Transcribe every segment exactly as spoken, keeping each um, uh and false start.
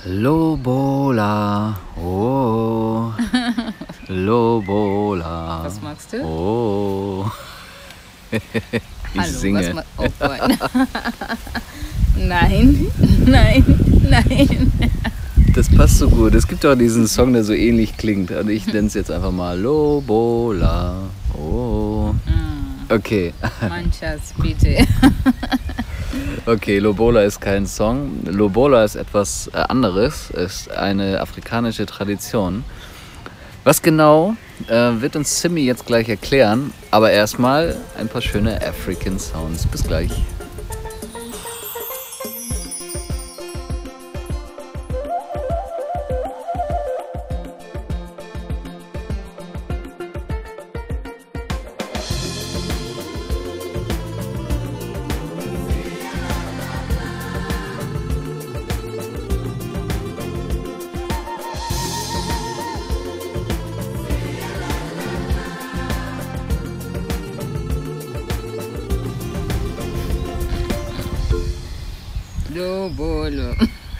Lobola, oh, Lobola. Was magst du? Oh. Ich Hallo, singe. Was oh Gott. Nein, nein, nein. Das passt so gut. Es gibt auch diesen Song, der so ähnlich klingt. Und ich nenne es jetzt einfach mal Lobola, oh. Okay. Manchas, bitte. Okay, Lobola ist kein Song. Lobola ist etwas äh, anderes, ist eine afrikanische Tradition. Was genau, äh, wird uns Simi jetzt gleich erklären. Aber erstmal ein paar schöne African Sounds. Bis gleich. Lobola.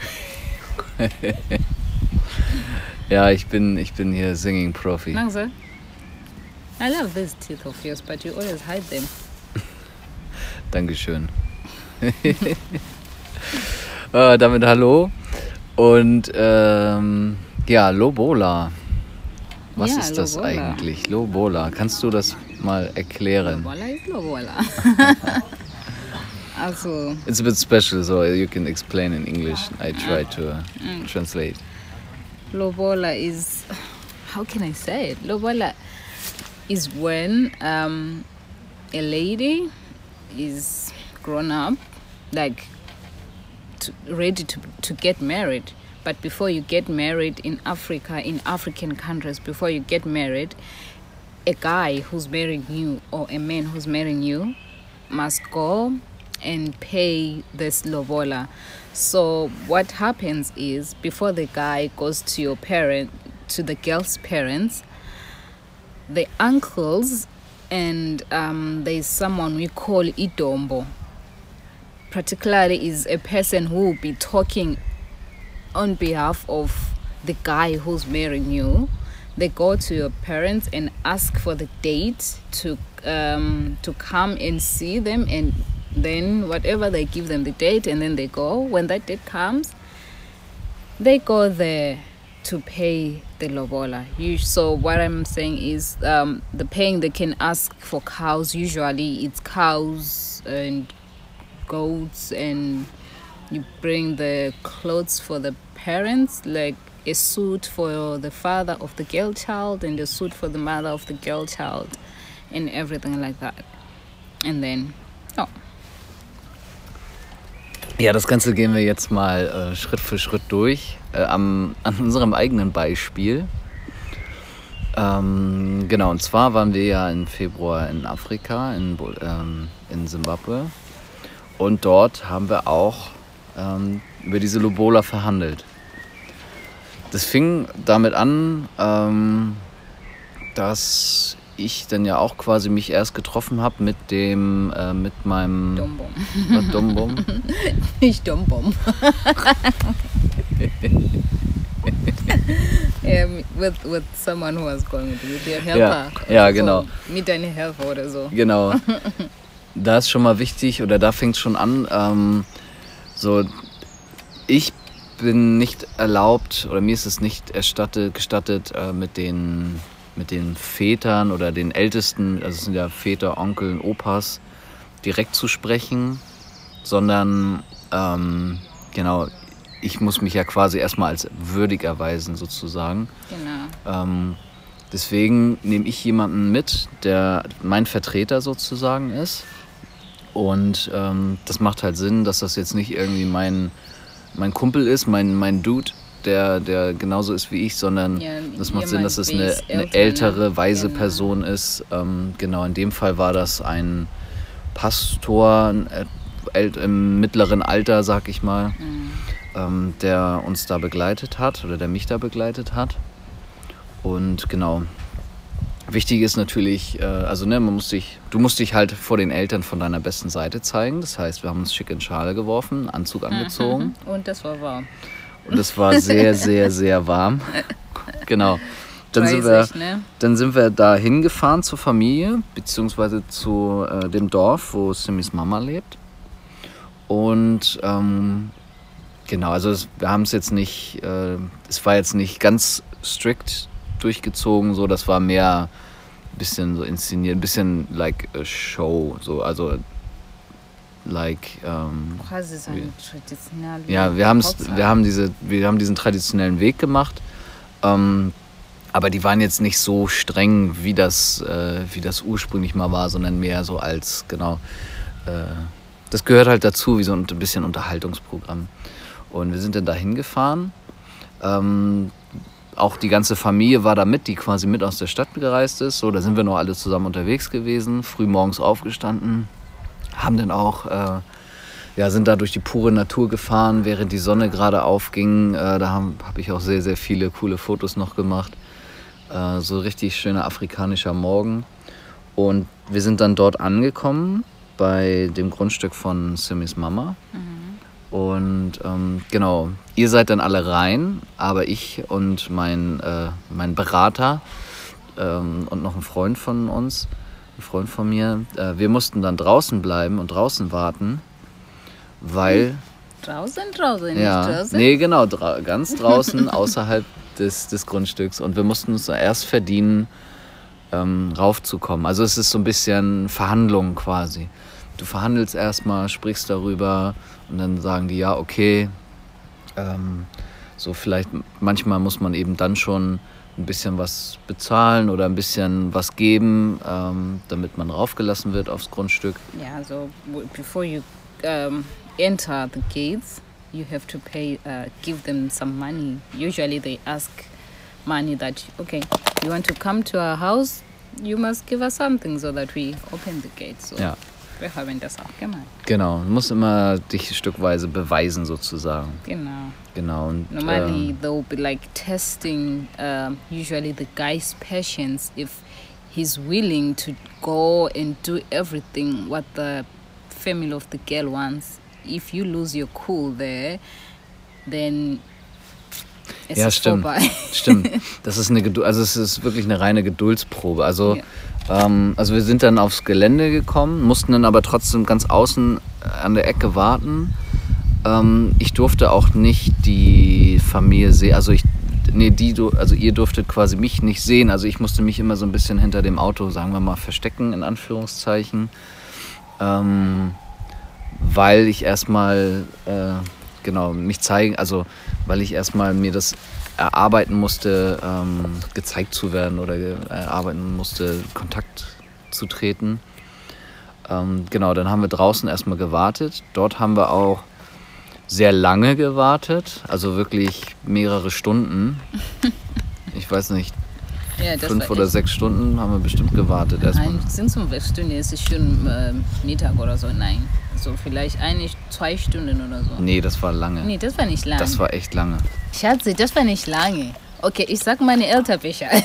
Ja, ich bin, ich bin hier Singing Profi. Langsam. I love these teeth of yours, but you always hide them. Dankeschön. äh, damit hallo. Und ähm, ja, Lobola. Was Ja, ist das Lobola. eigentlich? Lobola. Kannst du das mal erklären? Lobola ist Lobola. Also, It's a bit special, so you can explain in English. I try to uh, translate. Lobola is, how can I say it? Lobola is when um, a lady is grown up, like to, ready to, to get married. But before you get married in Africa, in African countries, before you get married, a guy who's marrying you or a man who's marrying you must go and pay this lobola. So what happens is, before the guy goes to your parent, to the girl's parents, the uncles, and um, there's someone we call idombo. Particularly is a person who will be talking on behalf of the guy who's marrying you. They go to your parents and ask for the date to um, to come and see them, and then whatever they give them the date, and then they go. When that date comes, they go there to pay the lobola. You, so what I'm saying is, um, the paying, they can ask for cows. Usually it's cows and goats, and you bring the clothes for the parents, like a suit for the father of the girl child and a suit for the mother of the girl child, and everything like that. And then, oh. Ja, das Ganze gehen wir jetzt mal äh, Schritt für Schritt durch, äh, am, an unserem eigenen Beispiel. Ähm, genau, und zwar waren wir ja im Februar in Afrika, in, ähm, in Simbabwe. Und dort haben wir auch ähm, über diese Lobola verhandelt. Das fing damit an, ähm, dass ich dann ja auch quasi mich erst getroffen habe mit dem, äh, mit meinem... Dombom. Was, Dombom? Nicht Dombom. Yeah, with, with someone who was going with, with your helper. Ja, ja, genau. So, mit deiner Helfer oder so. Genau. Da ist schon mal wichtig, oder da fängt es schon an, ähm, so, ich bin nicht erlaubt, oder mir ist es nicht erstattet, gestattet, äh, mit den... mit den Vätern oder den Ältesten, also es sind ja Väter, Onkel und Opas, direkt zu sprechen, sondern ähm, genau, ich muss mich ja quasi erstmal als würdig erweisen sozusagen. Genau. Ähm, deswegen nehme ich jemanden mit, der mein Vertreter sozusagen ist, und ähm, das macht halt Sinn, dass das jetzt nicht irgendwie mein, mein Kumpel ist, mein, mein Dude, Der, der genauso ist wie ich, sondern Ja, das macht Sinn, jemand dass es wie eine, es eine älter, ältere, ne? weise Genau. Person ist. Ähm, genau, in dem Fall war das ein Pastor äh, im mittleren Alter, sag ich mal, Mhm. ähm, der uns da begleitet hat oder der mich da begleitet hat. Und genau, wichtig ist natürlich, äh, also ne, man muss dich, du musst dich halt vor den Eltern von deiner besten Seite zeigen. Das heißt, wir haben uns schick in Schale geworfen, Anzug angezogen. Und das war warm. und es war sehr, sehr, sehr warm. Genau. Dann sind, wir, ne? dann sind wir da hingefahren zur Familie, beziehungsweise zu äh, dem Dorf, wo Simmys Mama lebt. Und ähm, genau, also es, wir haben es jetzt nicht, äh, es war jetzt nicht ganz strikt durchgezogen, so, das war mehr ein bisschen so inszeniert, ein bisschen like a show, so, also like ähm, Quasi so ein traditionell. ja, wir, haben's, wir, haben diese, wir haben diesen traditionellen Weg gemacht, ähm, aber die waren jetzt nicht so streng, wie das, äh, wie das ursprünglich mal war, sondern mehr so als, genau, äh, das gehört halt dazu, wie so ein bisschen Unterhaltungsprogramm. Und wir sind dann da hingefahren. Ähm, auch die ganze Familie war da mit, die quasi mit aus der Stadt gereist ist. So, da sind wir noch alle zusammen unterwegs gewesen, früh morgens aufgestanden, haben dann auch, äh, ja, sind da durch die pure Natur gefahren, während die Sonne gerade aufging. Äh, da habe hab ich auch sehr, sehr viele coole Fotos noch gemacht. Äh, so richtig schöner afrikanischer Morgen. Und wir sind dann dort angekommen, bei dem Grundstück von Simmys Mama. Mhm. Und ähm, genau, ihr seid dann alle rein, aber ich und mein, äh, mein Berater ähm, und noch ein Freund von uns, ein Freund von mir, äh, wir mussten dann draußen bleiben und draußen warten, weil... Draußen, draußen, ja, nicht draußen? Nee, genau, dra- ganz draußen, außerhalb des, des Grundstücks. Und wir mussten uns erst verdienen, ähm, raufzukommen. Also es ist so ein bisschen Verhandlungen quasi. Du verhandelst erstmal, sprichst darüber und dann sagen die, ja, okay, ähm, so vielleicht, manchmal muss man eben dann schon ein bisschen was bezahlen oder ein bisschen was geben, ähm, damit man raufgelassen wird aufs Grundstück. Yeah, so w- before you um, enter the gates, you have to pay, uh, give them some money. Usually they ask money that, okay, you want to come to our house, you must give us something so that we open the gates. So. Ja. Wir haben das auch gemacht. Genau, du musst immer dich stückweise beweisen sozusagen. Genau. Genau. Und, Normally ähm, they'll be like testing um, usually the guy's patience if he's willing to go and do everything what the family of the girl wants. If you lose your cool there, then es ja, ist stimmt. vorbei. Stimmt. Das ist eine Geduld, also es ist wirklich eine reine Geduldsprobe. Also, Ja. ähm, also wir sind dann aufs Gelände gekommen, mussten dann aber trotzdem ganz außen an der Ecke warten. Ähm, ich durfte auch nicht die Familie sehen, also ich, nee, die, also ihr durftet quasi mich nicht sehen. Also ich musste mich immer so ein bisschen hinter dem Auto, sagen wir mal, verstecken, in Anführungszeichen. Ähm, weil ich erstmal, äh, genau, mich zeigen, also weil ich erstmal mir das erarbeiten musste, ähm, gezeigt zu werden oder erarbeiten musste, Kontakt zu treten. Ähm, genau, dann haben wir draußen erstmal gewartet. Dort haben wir auch sehr lange gewartet, also wirklich mehrere Stunden. Ich weiß nicht, Ja, das fünf war oder echt- sechs Stunden haben wir bestimmt gewartet erstmal. Ein, sind zum Stunde, es ist schon äh, Mittag oder so, nein. So vielleicht eine, zwei Stunden oder so. Nee, das war lange. Nee, das war nicht lange. Das war echt lange. Schatzi, das war nicht lange. Okay, ich sag meine Eltern Bescheid.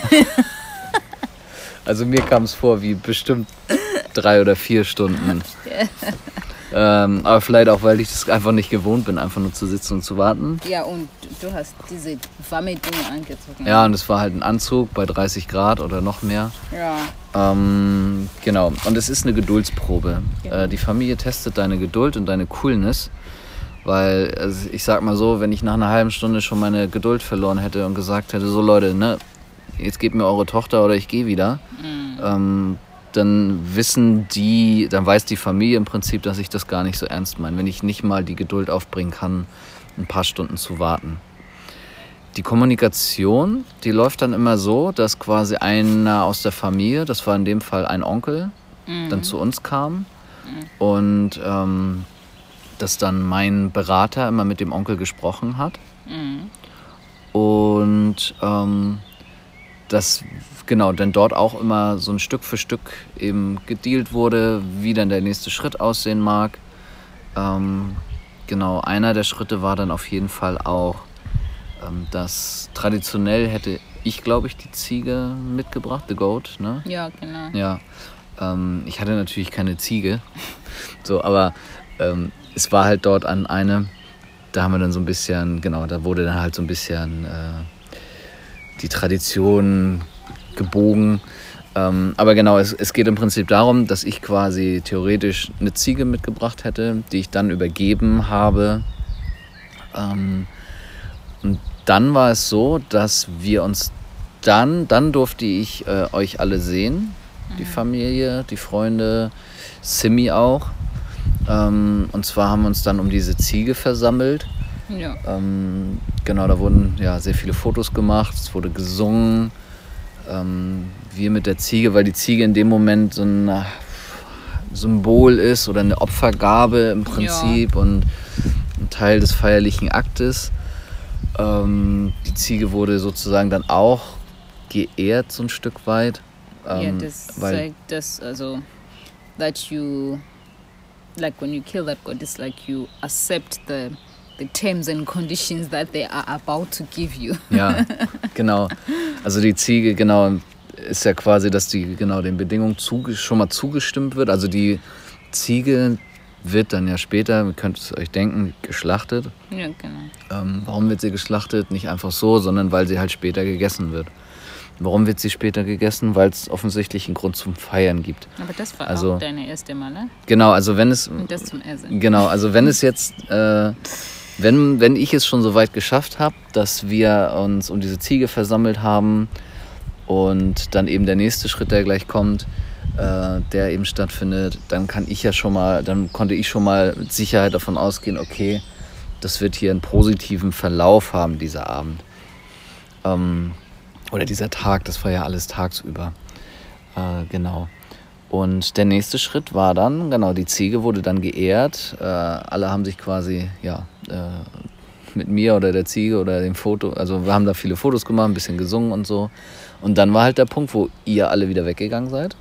Also mir kam es vor wie bestimmt drei oder vier Stunden. ähm, aber vielleicht auch, weil ich das einfach nicht gewohnt bin, einfach nur zu sitzen und zu warten. Ja, und du hast diese warme Dinge angezogen. Ja, und es war halt ein Anzug bei dreißig Grad oder noch mehr. Ja. Ähm, genau, und es ist eine Geduldsprobe. Genau. Äh, die Familie testet deine Geduld und deine Coolness. Weil, also ich sag mal so, wenn ich nach einer halben Stunde schon meine Geduld verloren hätte und gesagt hätte, so Leute, ne, jetzt gebt mir eure Tochter oder ich gehe wieder, Mhm. ähm, dann wissen die, dann weiß die Familie im Prinzip, dass ich das gar nicht so ernst meine, wenn ich nicht mal die Geduld aufbringen kann, ein paar Stunden zu warten. Die Kommunikation, die läuft dann immer so, dass quasi einer aus der Familie, das war in dem Fall ein Onkel, Mhm. dann zu uns kam und ähm, dass dann mein Berater immer mit dem Onkel gesprochen hat Mhm. und ähm, dass genau dann dort auch immer so ein Stück für Stück eben gedealt wurde, wie dann der nächste Schritt aussehen mag. Ähm, genau, einer der Schritte war dann auf jeden Fall auch, ähm, dass traditionell hätte ich, glaube ich, die Ziege mitgebracht, the goat, ne? Ja, genau. Ja, ähm, ich hatte natürlich keine Ziege, so, aber ähm, es war halt dort an eine da haben wir dann so ein bisschen, genau, da wurde dann halt so ein bisschen äh, die Tradition gebogen. Ähm, aber genau, es, es geht im Prinzip darum, dass ich quasi theoretisch eine Ziege mitgebracht hätte, die ich dann übergeben habe. Ähm, und dann war es so, dass wir uns dann, dann durfte ich äh, euch alle sehen, die Familie, die Freunde, Simi auch. Ähm, und zwar haben wir uns dann um diese Ziege versammelt. Ja. Ähm, genau, da wurden ja sehr viele Fotos gemacht, es wurde gesungen. Ähm, wir mit der Ziege, weil die Ziege in dem Moment so ein äh, Symbol ist oder eine Opfergabe im Prinzip ja. und ein Teil des feierlichen Aktes. Ähm, die Ziege wurde sozusagen dann auch geehrt, so ein Stück weit. Ähm, ja, das weil zeigt das, also, that you, like when you kill that god, it's like you accept the, the terms and conditions that they are about to give you. Ja, genau. Also die Ziege, genau, ist ja quasi, dass die genau den Bedingungen zuge- schon mal zugestimmt wird. Also die Ziege wird dann ja später, ihr könnt es euch denken, geschlachtet. Ja, genau. Ähm, warum wird sie geschlachtet? Nicht einfach so, sondern weil sie halt später gegessen wird. Warum wird sie später gegessen? Weil es offensichtlich einen Grund zum Feiern gibt. Aber das war also, auch deine erste Mal, ne? Genau, also wenn es... Und das zum Essen. Genau, also wenn es jetzt... Äh, wenn, wenn ich es schon so weit geschafft habe, dass wir uns um diese Ziege versammelt haben und dann eben der nächste Schritt, der gleich kommt, äh, der eben stattfindet, dann kann ich ja schon mal, dann konnte ich schon mal mit Sicherheit davon ausgehen, okay, das wird hier einen positiven Verlauf haben, dieser Abend. Ähm, oder dieser Tag, das war ja alles tagsüber. Äh, genau. Und der nächste Schritt war dann, genau, die Ziege wurde dann geehrt. Äh, alle haben sich quasi, ja, äh, mit mir oder der Ziege oder dem Foto, also wir haben da viele Fotos gemacht, ein bisschen gesungen und so. Und dann war halt der Punkt, wo ihr alle wieder weggegangen seid.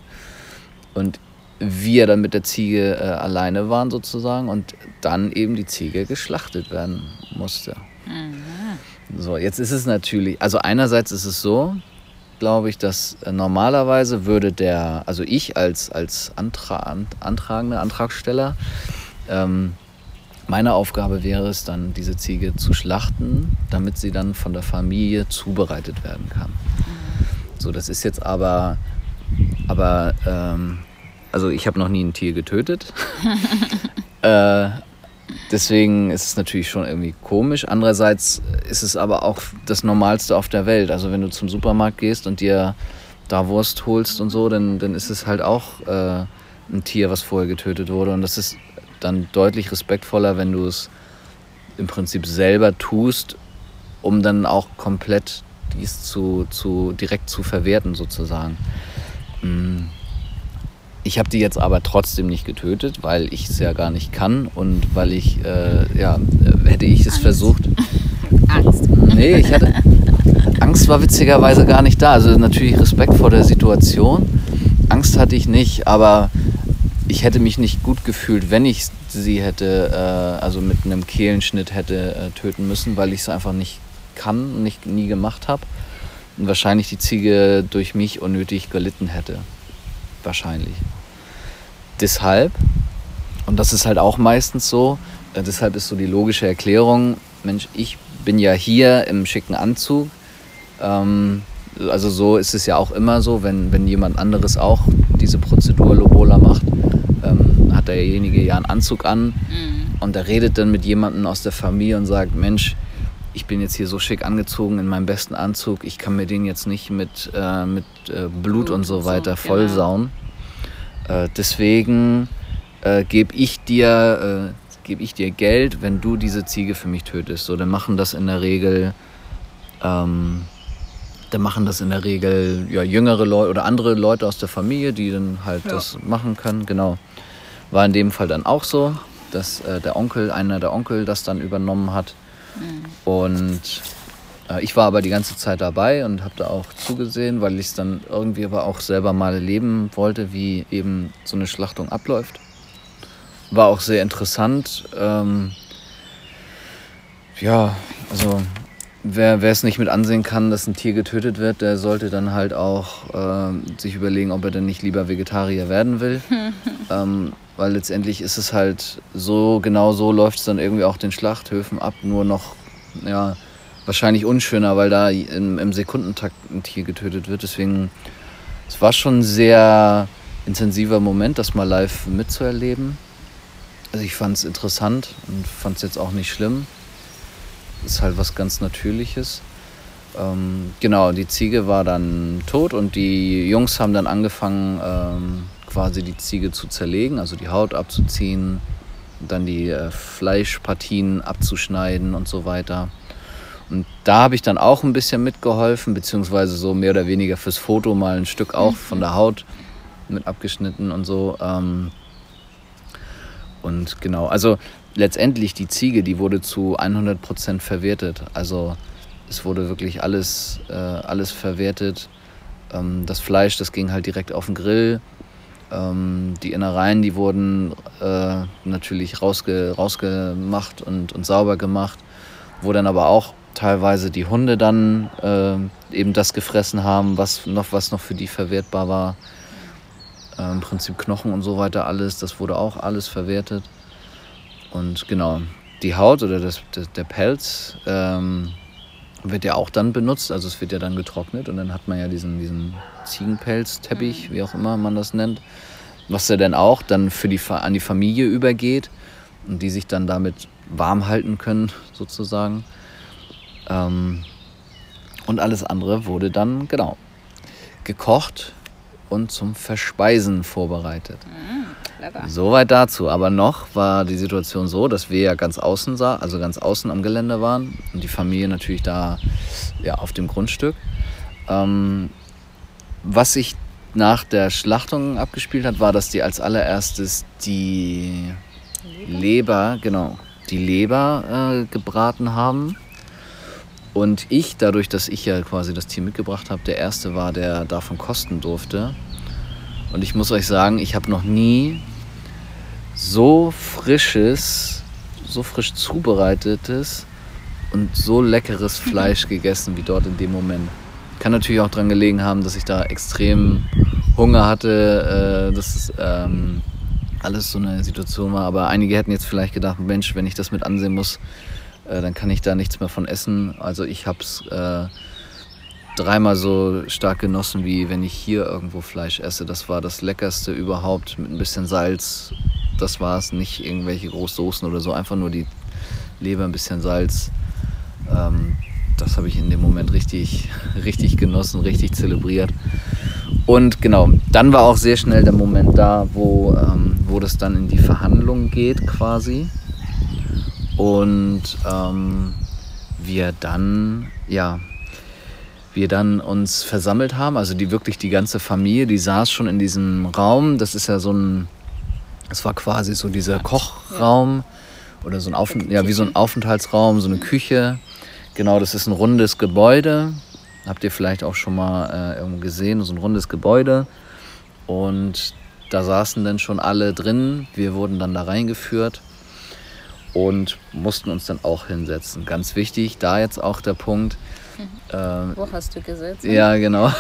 Und wir dann mit der Ziege äh, alleine waren sozusagen und dann eben die Ziege geschlachtet werden musste. Mhm. So, jetzt ist es natürlich, also einerseits ist es so, glaube ich, dass äh, normalerweise würde der, also ich als, als Antra- Antragender, Antragsteller, ähm, meine Aufgabe wäre es dann, diese Ziege zu schlachten, damit sie dann von der Familie zubereitet werden kann. Mhm. So, das ist jetzt aber, aber, ähm, also ich habe noch nie ein Tier getötet. äh, Deswegen ist es natürlich schon irgendwie komisch. Andererseits ist es aber auch das Normalste auf der Welt. Also wenn du zum Supermarkt gehst und dir da Wurst holst und so, dann, dann ist es halt auch äh, ein Tier, was vorher getötet wurde. Und das ist dann deutlich respektvoller, wenn du es im Prinzip selber tust, um dann auch komplett dies zu, zu direkt zu verwerten sozusagen. Ich habe die jetzt aber trotzdem nicht getötet, weil ich es ja gar nicht kann und weil ich, äh, ja, hätte ich es Angst. versucht. Angst. Nee, ich hatte, Angst war witzigerweise gar nicht da. Also natürlich Respekt vor der Situation. Angst hatte ich nicht, aber ich hätte mich nicht gut gefühlt, wenn ich sie hätte, äh, also mit einem Kehlenschnitt hätte äh, töten müssen, weil ich es einfach nicht kann, nicht nie gemacht habe. Und wahrscheinlich die Ziege durch mich unnötig gelitten hätte. Wahrscheinlich. Deshalb, und das ist halt auch meistens so, äh, deshalb ist so die logische Erklärung, Mensch, ich bin ja hier im schicken Anzug, ähm, also so ist es ja auch immer so, wenn, wenn jemand anderes auch diese Prozedur Lobola macht, ähm, hat derjenige ja einen Anzug an mhm. und er redet dann mit jemandem aus der Familie und sagt, Mensch, ich bin jetzt hier so schick angezogen in meinem besten Anzug, ich kann mir den jetzt nicht mit, äh, mit äh, Blut, Blut und so weiter so, vollsauen. Genau. Äh, deswegen äh, gebe ich dir, äh, gebe ich dir Geld, wenn du diese Ziege für mich tötest. So, dann machen das in der Regel, ähm, dann machen das in der Regel ja, jüngere Leute oder andere Leute aus der Familie, die dann halt ja. das machen können. Genau. War in dem Fall dann auch so, dass äh, der Onkel, einer der Onkel das dann übernommen hat. Und äh, ich war aber die ganze Zeit dabei und habe da auch zugesehen, weil ich es dann irgendwie aber auch selber mal erleben wollte, wie eben so eine Schlachtung abläuft. War auch sehr interessant. Ähm, ja, also wer es nicht mit ansehen kann, dass ein Tier getötet wird, der sollte dann halt auch äh, sich überlegen, ob er denn nicht lieber Vegetarier werden will. ähm, weil letztendlich ist es halt so, genau so läuft es dann irgendwie auch den Schlachthöfen ab, nur noch, ja, wahrscheinlich unschöner, weil da im, im Sekundentakt ein Tier getötet wird. Deswegen, es war schon ein sehr intensiver Moment, das mal live mitzuerleben. Also ich fand es interessant und fand es jetzt auch nicht schlimm. Ist halt was ganz Natürliches. Ähm, genau, die Ziege war dann tot und die Jungs haben dann angefangen, ähm, quasi die Ziege zu zerlegen, also die Haut abzuziehen, dann die äh, Fleischpartien abzuschneiden und so weiter. Und da habe ich dann auch ein bisschen mitgeholfen, beziehungsweise so mehr oder weniger fürs Foto mal ein Stück auch von der Haut mit abgeschnitten und so. Ähm, und genau, also letztendlich die Ziege, die wurde zu hundert Prozent verwertet. Also es wurde wirklich alles, äh, alles verwertet. Ähm, das Fleisch, das ging halt direkt auf den Grill. Ähm, die Innereien, die wurden äh, natürlich rausge, rausgemacht und, und sauber gemacht. Wo dann aber auch teilweise die Hunde dann äh, eben das gefressen haben, was noch, was noch für die verwertbar war. Äh, Im Prinzip Knochen und so weiter, alles, das wurde auch alles verwertet. Und genau, die Haut oder das, das, der Pelz ähm, wird ja auch dann benutzt, also es wird ja dann getrocknet und dann hat man ja diesen, diesen Ziegenpelzteppich, wie auch immer man das nennt, was ja dann auch dann für die, an die Familie übergeht und die sich dann damit warm halten können, sozusagen. Ähm, und alles andere wurde dann, genau, gekocht und zum Verspeisen vorbereitet. Lecker. Soweit dazu. Aber noch war die Situation so, dass wir ja ganz außen sah, also ganz außen am Gelände waren und die Familie natürlich da ja, auf dem Grundstück. Ähm, was sich nach der Schlachtung abgespielt hat, war, dass die als allererstes die Leber, Leber genau, die Leber äh, gebraten haben. Und ich, dadurch, dass ich ja quasi das Tier mitgebracht habe, der Erste war, der davon kosten durfte. Und ich muss euch sagen, ich habe noch nie so frisches, so frisch zubereitetes und so leckeres Fleisch gegessen wie dort in dem Moment. Kann natürlich auch daran gelegen haben, dass ich da extrem Hunger hatte, äh, dass es ähm, alles so eine Situation war. Aber einige hätten jetzt vielleicht gedacht, Mensch, wenn ich das mit ansehen muss, äh, dann kann ich da nichts mehr von essen. Also ich habe es äh, dreimal so stark genossen, wie wenn ich hier irgendwo Fleisch esse. Das war das Leckerste überhaupt mit ein bisschen Salz. Das war es, nicht irgendwelche Großsoßen oder so, einfach nur die Leber, ein bisschen Salz. Ähm, das habe ich in dem Moment richtig, richtig genossen, richtig zelebriert. Und genau, dann war auch sehr schnell der Moment da, wo, ähm, wo das dann in die Verhandlung geht quasi. Und ähm, wir dann, ja, wir dann uns versammelt haben, also die wirklich die ganze Familie, die saß schon in diesem Raum. Das ist ja so ein, es war quasi so dieser Kochraum oder so ein Auf, ja, wie so ein Aufenthaltsraum, so eine Küche. Genau, das ist ein rundes Gebäude. Habt ihr vielleicht auch schon mal äh, irgendwo gesehen, so ein rundes Gebäude. Und da saßen dann schon alle drin. Wir wurden dann da reingeführt und mussten uns dann auch hinsetzen. Ganz wichtig, da jetzt auch der Punkt. Ähm, Wo hast du gesetzt? Ja, genau.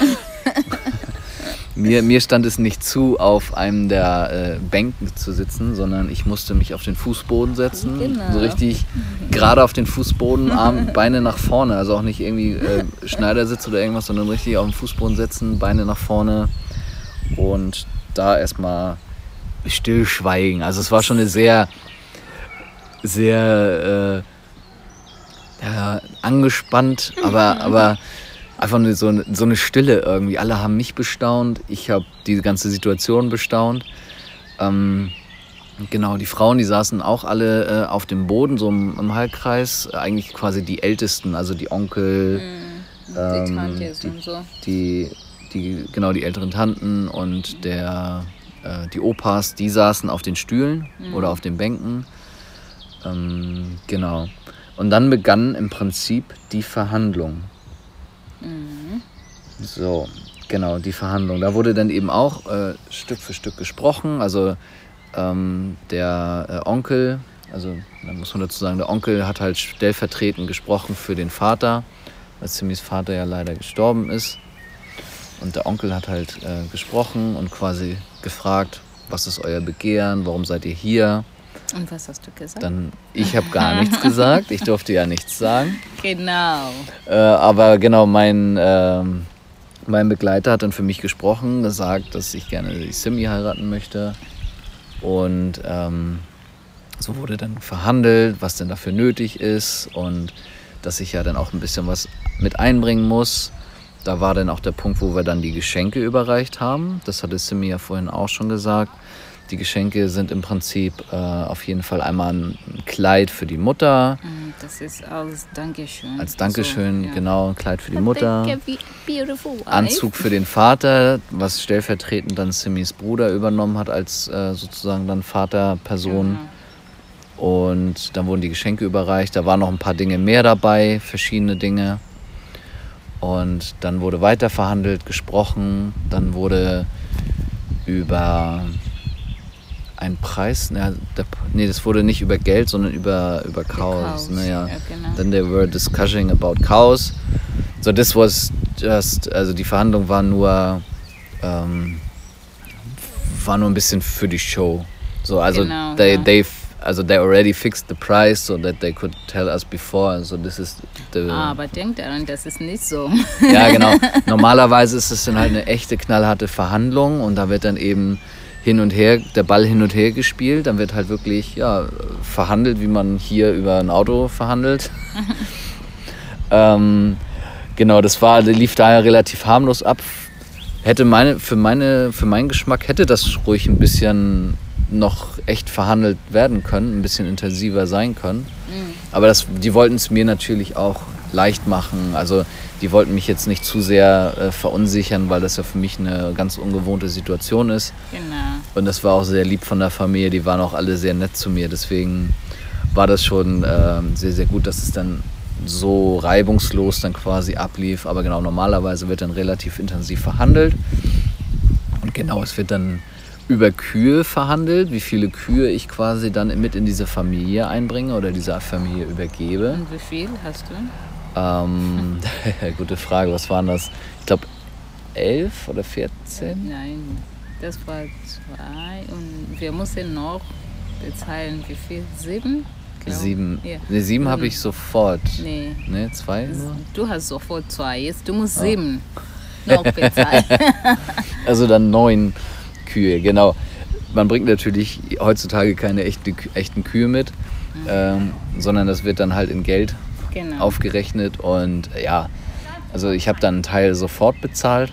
mir, mir stand es nicht zu, auf einem der äh, Bänken zu sitzen, sondern ich musste mich auf den Fußboden setzen. Genau. So richtig gerade auf den Fußboden, Arm, Beine nach vorne. Also auch nicht irgendwie äh, Schneidersitz oder irgendwas, sondern richtig auf den Fußboden setzen, Beine nach vorne. Und da erstmal stillschweigen. Also es war schon eine sehr, sehr... Äh, ja, angespannt, aber, aber einfach nur so, so eine Stille irgendwie. Alle haben mich bestaunt, ich habe die ganze Situation bestaunt. Ähm, genau, die Frauen, die saßen auch alle äh, auf dem Boden, so im, im Halbkreis. Eigentlich quasi die Ältesten, also die Onkel, mm, ähm, die Tantes die, und so. Die, die, genau, die älteren Tanten und der, äh, die Opas, die saßen auf den Stühlen mm. oder auf den Bänken. Ähm, genau. Und dann begann im Prinzip die Verhandlung. Mhm. So, genau, die Verhandlung. Da wurde dann eben auch äh, Stück für Stück gesprochen. Also ähm, der äh, Onkel Also da muss man dazu sagen, der Onkel hat halt stellvertretend gesprochen für den Vater, weil Simmys Vater ja leider gestorben ist. Und der Onkel hat halt äh, gesprochen und quasi gefragt, was ist euer Begehren, warum seid ihr hier? Und was hast du gesagt? Dann, ich habe gar nichts gesagt, ich durfte ja nichts sagen. Genau. Äh, aber genau, mein, äh, mein Begleiter hat dann für mich gesprochen, gesagt, dass ich gerne die Simmi heiraten möchte. Und ähm, so wurde dann verhandelt, was denn dafür nötig ist und dass ich ja dann auch ein bisschen was mit einbringen muss. Da war dann auch der Punkt, wo wir dann die Geschenke überreicht haben. Das hatte Simmi ja vorhin auch schon gesagt. Die Geschenke sind im Prinzip äh, auf jeden Fall einmal ein Kleid für die Mutter. Das ist als Dankeschön. Als Dankeschön, so, ja. Genau, ein Kleid für die Mutter. Beautiful wife. Anzug für den Vater, was stellvertretend dann Simmys Bruder übernommen hat als äh, sozusagen dann Vaterperson. Genau. Und dann wurden die Geschenke überreicht. Da waren noch ein paar Dinge mehr dabei, verschiedene Dinge. Und dann wurde weiter verhandelt, gesprochen. Dann wurde über einen Preis, ne, der, nee, das wurde nicht über Geld, sondern über, über cows. Naja. Ja, genau. Then they were discussing about cows. So this was just, also die Verhandlung war nur, ähm, war nur ein bisschen für die Show. So, also genau, they, ja. they, also they already fixed the price so that they could tell us before. So this is the. Ah, aber denk daran, das ist nicht so. Ja, genau. Normalerweise ist es dann halt eine echte knallharte Verhandlung und da wird dann eben hin und her, der Ball hin und her gespielt, dann wird halt wirklich ja, verhandelt, wie man hier über ein Auto verhandelt. ähm, genau, das war, das lief daher relativ harmlos ab. Hätte meine, für, meine, für meinen Geschmack hätte das ruhig ein bisschen noch echt verhandelt werden können, ein bisschen intensiver sein können. Mhm. Aber das, die wollten es mir natürlich auch leicht machen. Also die wollten mich jetzt nicht zu sehr äh, verunsichern, weil das ja für mich eine ganz ungewohnte Situation ist. Genau. Und das war auch sehr lieb von der Familie, die waren auch alle sehr nett zu mir. Deswegen war das schon äh, sehr, sehr gut, dass es dann so reibungslos dann quasi ablief. Aber genau, normalerweise wird dann relativ intensiv verhandelt. Und genau, es wird dann über Kühe verhandelt, wie viele Kühe ich quasi dann mit in diese Familie einbringe oder dieser Familie übergebe. Und wie viel hast du? Ähm, gute Frage, was waren das? Ich glaube elf oder vierzehn? Nein, das war zwei und wir mussten noch bezahlen, wie viel? Sieben? Sieben. Ja. Ne, sieben habe ich sofort. Nee. Ne, zwei nur? Du hast sofort zwei, jetzt du musst oh. sieben noch bezahlen. Also dann neun Kühe, genau. Man bringt natürlich heutzutage keine echte, echten Kühe mit, mhm. ähm, sondern das wird dann halt in Geld genau. aufgerechnet und ja, also ich habe dann einen Teil sofort bezahlt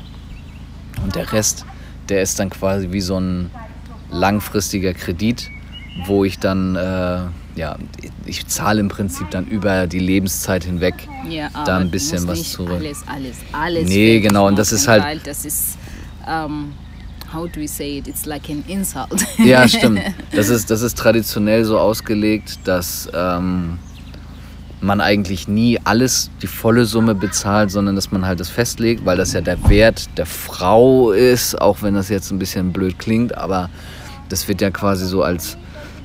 und der Rest, der ist dann quasi wie so ein langfristiger Kredit, wo ich dann, äh, ja, ich zahle im Prinzip dann über die Lebenszeit hinweg ja, da ein bisschen was zurück. Alles, alles, alles. Nee, genau, und das ist halt... Das ist, um, how do we say it? It's like an insult. Ja, stimmt. Das ist, das ist traditionell so ausgelegt, dass ähm, man eigentlich nie alles, die volle Summe bezahlt, sondern dass man halt das festlegt, weil das ja der Wert der Frau ist, auch wenn das jetzt ein bisschen blöd klingt, aber das wird ja quasi so als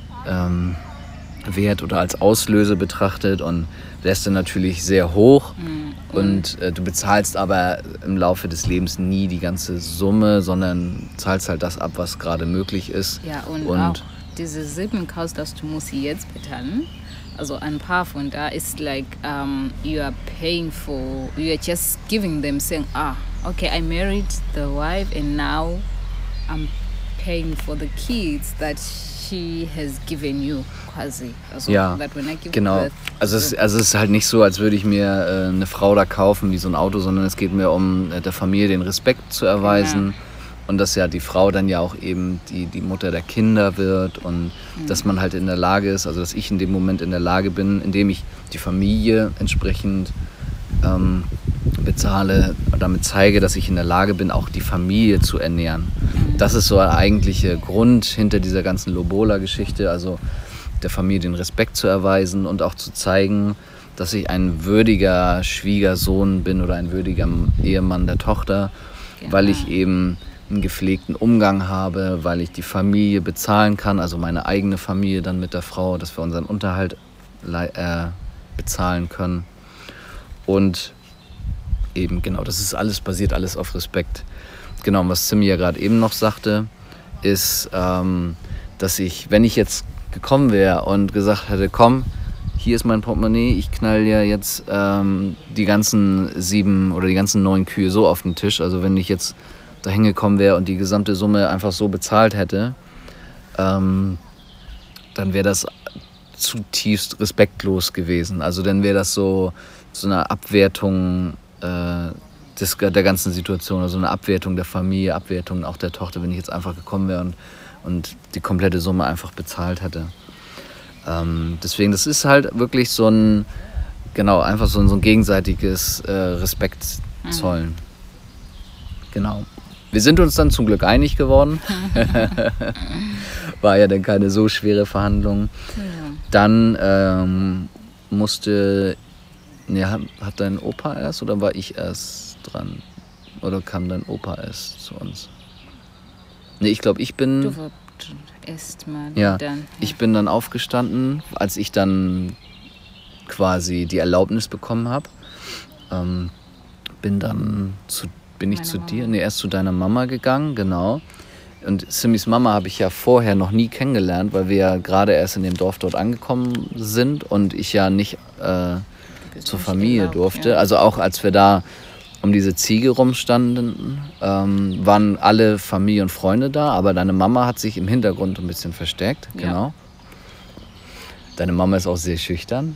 ähm, Wert oder als Auslöse betrachtet und der ist dann natürlich sehr hoch mhm. und äh, du bezahlst aber im Laufe des Lebens nie die ganze Summe, sondern zahlst halt das ab, was gerade möglich ist. Ja, und, und auch diese sieben Kaus, das du musst jetzt bezahlen, also ein paar von da ist like um, you are paying for, you are just giving them saying, ah, okay, I married the wife and now I'm paying for the kids that she has given you, quasi. Also, ja, that when I give genau. birth, also, es, also es ist halt nicht so, als würde ich mir äh, eine Frau da kaufen wie so ein Auto, sondern es geht mir um äh, der Familie den Respekt zu erweisen. Genau. Und dass ja die Frau dann ja auch eben die, die Mutter der Kinder wird und mhm. dass man halt in der Lage ist, also dass ich in dem Moment in der Lage bin, indem ich die Familie entsprechend ähm, bezahle, damit zeige, dass ich in der Lage bin, auch die Familie zu ernähren. Mhm. Das ist so der eigentliche Grund hinter dieser ganzen Lobola-Geschichte, also der Familie den Respekt zu erweisen und auch zu zeigen, dass ich ein würdiger Schwiegersohn bin oder ein würdiger Ehemann der Tochter, genau. weil ich eben einen gepflegten Umgang habe, weil ich die Familie bezahlen kann, also meine eigene Familie dann mit der Frau, dass wir unseren Unterhalt äh, bezahlen können. Und eben, genau, das ist alles, basiert alles auf Respekt. Genau, und was Simi ja gerade eben noch sagte, ist, ähm, dass ich, wenn ich jetzt gekommen wäre und gesagt hätte, komm, hier ist mein Portemonnaie, ich knall ja jetzt ähm, die ganzen sieben oder die ganzen neun Kühe so auf den Tisch. Also wenn ich jetzt da hingekommen wäre und die gesamte Summe einfach so bezahlt hätte, ähm, dann wäre das zutiefst respektlos gewesen. Also dann wäre das so, so eine Abwertung äh, des, der ganzen Situation, also eine Abwertung der Familie, Abwertung auch der Tochter, wenn ich jetzt einfach gekommen wäre und, und die komplette Summe einfach bezahlt hätte. Ähm, deswegen, das ist halt wirklich so ein, genau, einfach so ein, so ein gegenseitiges äh, Respekt zollen. Mhm. Genau. Wir sind uns dann zum Glück einig geworden. War ja dann keine so schwere Verhandlung. Ja. Dann ähm, musste, ne, hat, hat dein Opa erst oder war ich erst dran? Oder kam dein Opa erst zu uns? Ne, ich glaube, ich bin... Du warst erst mal ja, dann. Ja. Ich bin dann aufgestanden, als ich dann quasi die Erlaubnis bekommen habe. Ähm, bin dann zu, bin ich zu Mama. dir, nee, erst zu deiner Mama gegangen, genau. Und Simis Mama habe ich ja vorher noch nie kennengelernt, weil wir ja gerade erst in dem Dorf dort angekommen sind und ich ja nicht äh, zur Familie erlaubt, durfte. Ja. Also auch als wir da um diese Ziege rumstanden, ähm, waren alle Familie und Freunde da, aber deine Mama hat sich im Hintergrund ein bisschen versteckt, ja. Genau. Deine Mama ist auch sehr schüchtern.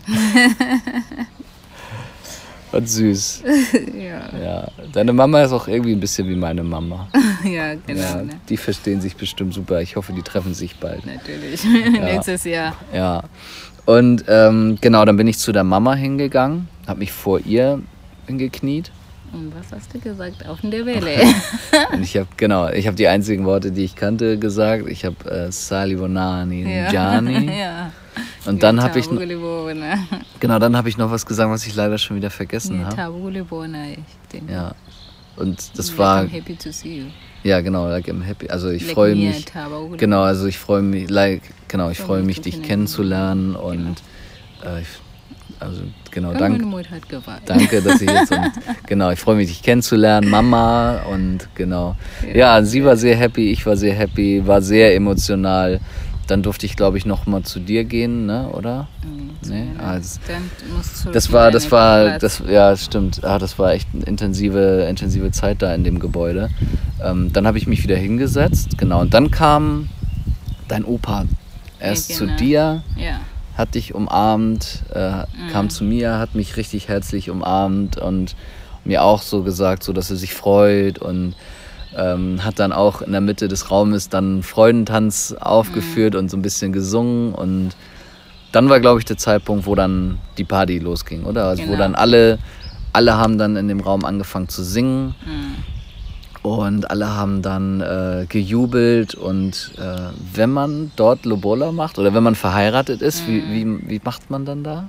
Und süß. Ja. Ja. Deine Mama ist auch irgendwie ein bisschen wie meine Mama. Ja, genau. Ja, ne? Die verstehen sich bestimmt super. Ich hoffe, die treffen sich bald. Natürlich. Ja. Nächstes Jahr. Ja. Und ähm, genau, dann bin ich zu der Mama hingegangen, habe mich vor ihr hingekniet. Und was hast du gesagt? Auf der Welle. Und ich habe, genau, ich habe die einzigen Worte, die ich kannte, gesagt. Ich habe äh, Sali Bonani, ja. Gianni. Ja. Und dann habe ich, genau, dann habe ich noch was gesagt, was ich leider schon wieder vergessen habe. Ja. Und das like war. I'm happy to see you. Ja, genau, like I'm happy. Also ich like freue mich. Genau, also ich freue mich, like, genau, ich freue mich, dich kennenzulernen und äh, ich, also genau, danke. Danke, dass ich jetzt und, genau, ich freue mich, dich kennenzulernen, Mama und genau. Ja, sie war sehr happy, ich war sehr happy, war sehr emotional. Dann durfte ich, glaube ich, noch mal zu dir gehen, ne, oder? Mhm, nee? Also, das war, das war, das, ja, stimmt. Ah, das war echt eine intensive, intensive Zeit da in dem Gebäude. Ähm, dann habe ich mich wieder hingesetzt, genau. Und dann kam dein Opa erst ja, genau. zu dir, ja. Hat dich umarmt, äh, mhm. kam zu mir, hat mich richtig herzlich umarmt und mir auch so gesagt, so dass er sich freut und Ähm, hat dann auch in der Mitte des Raumes dann Freudentanz aufgeführt mhm. und so ein bisschen gesungen und dann war, glaube ich, der Zeitpunkt, wo dann die Party losging, oder? Also genau. Wo dann alle, alle haben dann in dem Raum angefangen zu singen mhm. und alle haben dann äh, gejubelt und äh, wenn man dort Lobola macht oder wenn man verheiratet ist, mhm. wie, wie, wie macht man dann da?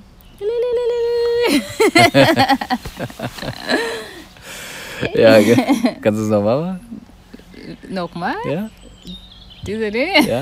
Ja, kannst du es nochmal machen? Nochmal? Ja. Diese Idee? Ja.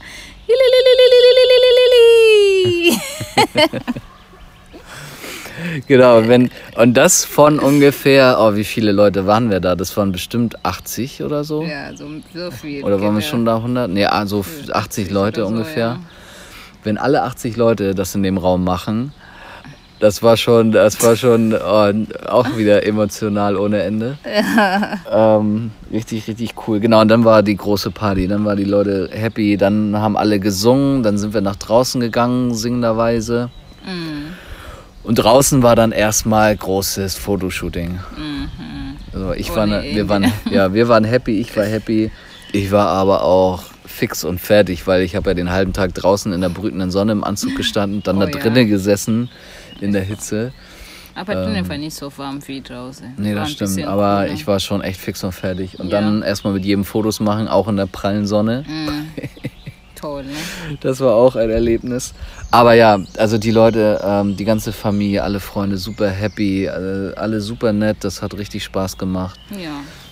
Genau, wenn, und das von ungefähr, oh, wie viele Leute waren wir da? Das waren bestimmt achtzig oder so? Ja, so, so viel. Oder waren wir schon da hundert? Nee, also achtzig Leute so, ungefähr. Ja. Wenn alle achtzig Leute das in dem Raum machen, Das war schon, das war schon oh, auch wieder emotional ohne Ende. Ja. Ähm, richtig, richtig cool. Genau, und dann war die große Party. Dann waren die Leute happy. Dann haben alle gesungen. Dann sind wir nach draußen gegangen, singenderweise. Mhm. Und draußen war dann erstmal großes Fotoshooting. Mhm. Also ich war, wir waren, ja, wir waren happy. Ich war happy. Ich war aber auch fix und fertig, weil ich habe ja den halben Tag draußen in der brütenden Sonne im Anzug gestanden, dann oh, da drinnen ja. gesessen. In der Hitze. Aber ähm, drinnen war nicht so warm wie draußen. Nee, das stimmt. Aber cooler. Ich war schon echt fix und fertig. Und ja. dann erstmal mit jedem Fotos machen, auch in der prallen Sonne. Mm. Toll, ne? Das war auch ein Erlebnis. Aber ja, also die Leute, ähm, die ganze Familie, alle Freunde super happy, alle, alle super nett. Das hat richtig Spaß gemacht. Ja.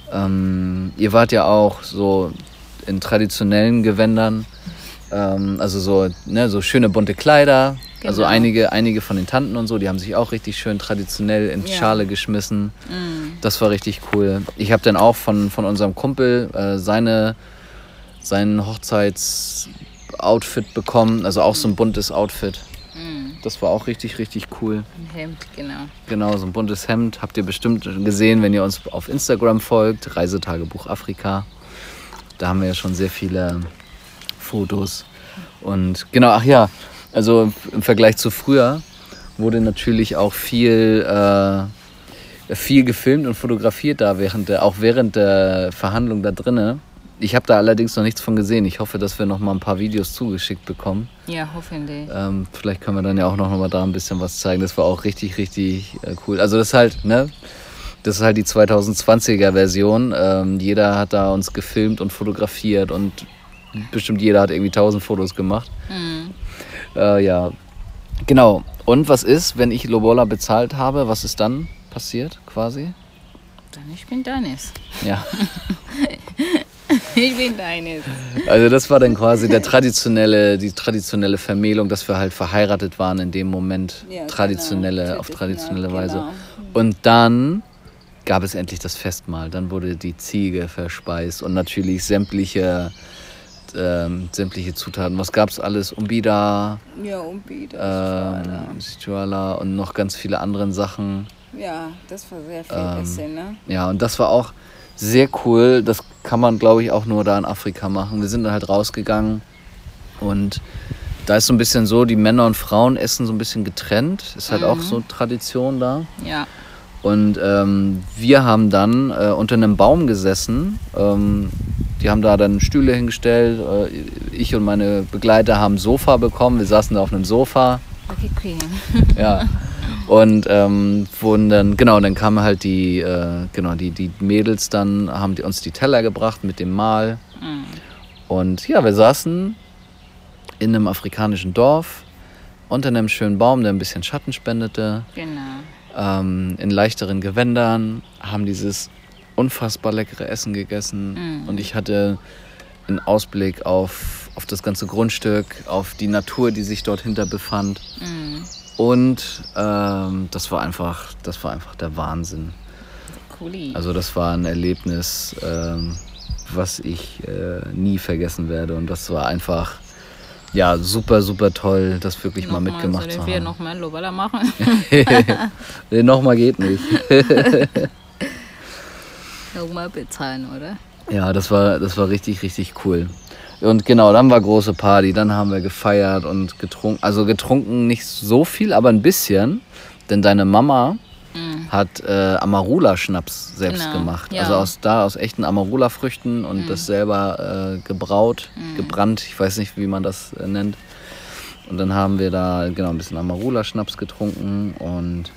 Ähm, ihr wart ja auch so in traditionellen Gewändern, ähm, also so, ne, so schöne bunte Kleider. Genau. Also einige, einige von den Tanten und so, die haben sich auch richtig schön traditionell in ja. Schale geschmissen. Mm. Das war richtig cool. Ich habe dann auch von, von unserem Kumpel äh, seine, sein Hochzeitsoutfit bekommen, also auch so ein buntes Outfit. Mm. Das war auch richtig, richtig cool. Ein Hemd, genau. Genau, so ein buntes Hemd. Habt ihr bestimmt gesehen, wenn ihr uns auf Instagram folgt, Reisetagebuch Afrika. Da haben wir ja schon sehr viele Fotos. Und genau, ach ja, also im Vergleich zu früher wurde natürlich auch viel, äh, viel gefilmt und fotografiert da, während der, auch während der Verhandlung da drinnen. Ich habe da allerdings noch nichts von gesehen. Ich hoffe, dass wir noch mal ein paar Videos zugeschickt bekommen. Ja, hoffentlich. Ähm, vielleicht können wir dann ja auch noch mal da ein bisschen was zeigen. Das war auch richtig, richtig äh, cool. Also das ist halt, ne, das ist halt die zwanzig zwanziger Version. Ähm, jeder hat da uns gefilmt und fotografiert und bestimmt jeder hat irgendwie tausend Fotos gemacht. Mhm. Äh, ja, genau. Und was ist, wenn ich Lobola bezahlt habe? Was ist dann passiert quasi? Dann ich bin deines. Ja. Ich bin deines. Also das war dann quasi der traditionelle, die traditionelle Vermählung, dass wir halt verheiratet waren in dem Moment, ja, traditionelle, genau. auf traditionelle Weise. Genau. Und dann gab es endlich das Festmahl. Dann wurde die Ziege verspeist und natürlich sämtliche, ähm, sämtliche Zutaten. Was gab es alles? Umbida, ja, Umbida, ähm, Sichuala und noch ganz viele andere Sachen. Ja, das war sehr viel ähm, Essen, ne? Ja, und das war auch sehr cool. Das kann man, glaube ich, auch nur da in Afrika machen. Wir sind dann halt rausgegangen und da ist so ein bisschen so, die Männer und Frauen essen so ein bisschen getrennt. Ist halt mhm. auch so Tradition da. Ja. Und ähm, wir haben dann äh, unter einem Baum gesessen. Ähm, die haben da dann Stühle hingestellt. Äh, ich und meine Begleiter haben ein Sofa bekommen. Wir saßen da auf einem Sofa. Okay, Queen. Ja. Und ähm, wurden dann, genau, dann kamen halt die, äh, genau, die, die Mädels dann, haben die, uns die Teller gebracht mit dem Mahl. Mhm. Und ja, wir saßen in einem afrikanischen Dorf unter einem schönen Baum, der ein bisschen Schatten spendete. Genau. Ähm, in leichteren Gewändern, haben dieses unfassbar leckere Essen gegessen. Mhm. Und ich hatte einen Ausblick auf, auf das ganze Grundstück, auf die Natur, die sich dort hinter befand. Mhm. Und ähm, das war einfach, das war einfach der Wahnsinn. Cool. Also das war ein Erlebnis, ähm, was ich äh, nie vergessen werde. Und das war einfach, ja, super, super toll, das wirklich noch mal mitgemacht mal, zu haben. Sollen wir nochmal Lobola machen? Nee, nochmal geht nicht. Nochmal bezahlen, oder? Ja, das war, das war richtig, richtig cool. Und genau, dann war große Party, dann haben wir gefeiert und getrunken. Also getrunken nicht so viel, aber ein bisschen. Denn deine Mama mm. hat äh, Amarula-Schnaps selbst genau. gemacht. Ja. Also aus, da aus echten Amarula-Früchten und mm. das selber äh, gebraut, mm. gebrannt. Ich weiß nicht, wie man das äh, nennt. Und dann haben wir da genau ein bisschen Amarula-Schnaps getrunken. Und